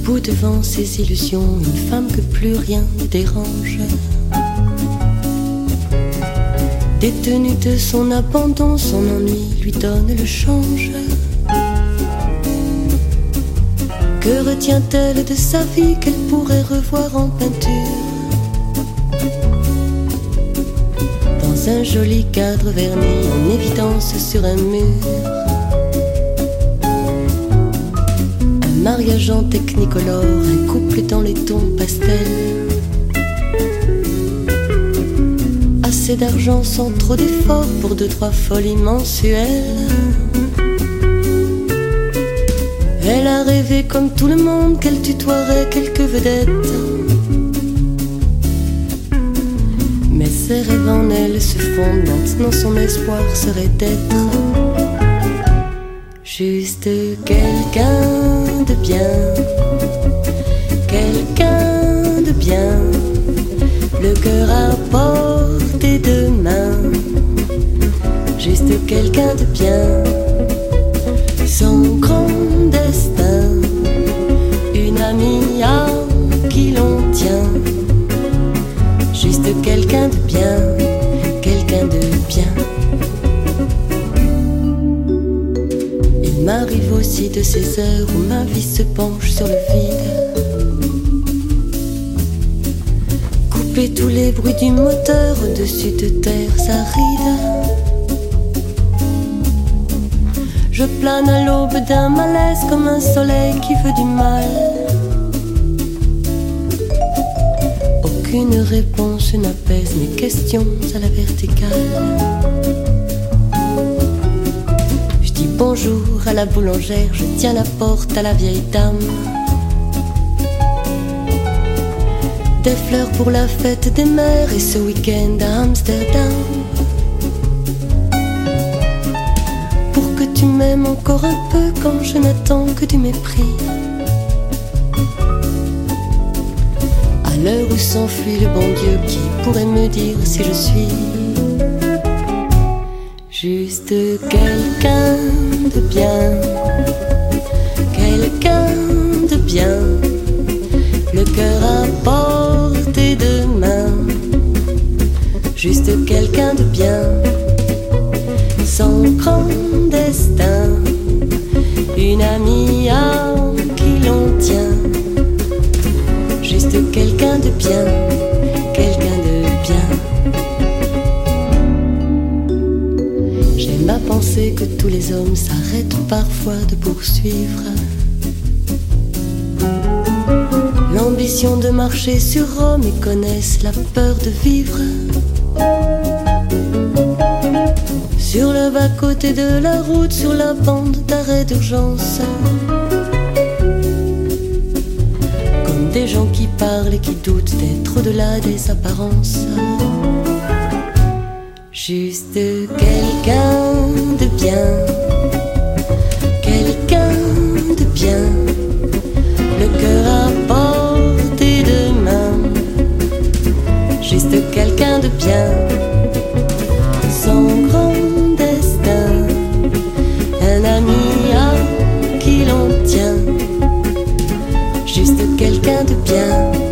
debout devant ses illusions, une femme que plus rien ne dérange. Détenue de son abandon, son ennui lui donne le change. Que retient-elle de sa vie qu'elle pourrait revoir en peinture? Dans un joli cadre verni, en évidence sur un mur. Un mariage en technicolore, un couple dans les tons pastels. Assez d'argent sans trop d'efforts pour 2-3 folies mensuelles. Elle a rêvé comme tout le monde qu'elle tutoierait quelques vedettes. Mais ses rêves en elle se fondent, maintenant son espoir serait d'être juste quelqu'un de bien. Quelqu'un de bien, le cœur à portée de main. Juste quelqu'un de bien, son grand destin, une amie à qui l'on tient. Juste quelqu'un de bien, quelqu'un de bien. Il m'arrive aussi de ces heures où ma vie se penche sur le vide. Couper tous les bruits du moteur au-dessus de terres arides. Je plane à l'aube d'un malaise comme un soleil qui veut du mal. Aucune réponse n'apaise mes questions à la verticale. Je dis bonjour à la boulangère, je tiens la porte à la vieille dame. Des fleurs pour la fête des mères et ce week-end à Amsterdam. Tu m'aimes encore un peu quand je n'attends que du mépris. À l'heure où s'enfuit le bon Dieu, qui pourrait me dire si je suis juste quelqu'un de bien. Quelqu'un de bien, le cœur à portée de main. Juste quelqu'un de bien, son grand destin, une amie à qui l'on tient. Juste quelqu'un de bien, quelqu'un de bien. J'aime à penser que tous les hommes s'arrêtent parfois de poursuivre l'ambition de marcher sur Rome et connaissent la peur de vivre sur le bas-côté de la route, sur la bande d'arrêt d'urgence. Comme des gens qui parlent et qui doutent d'être au-delà des apparences. Juste quelqu'un de bien. Quelqu'un de bien. Le cœur à portée de main. Juste quelqu'un de bien. Son grand un ami à qui l'on tient. Juste quelqu'un de bien.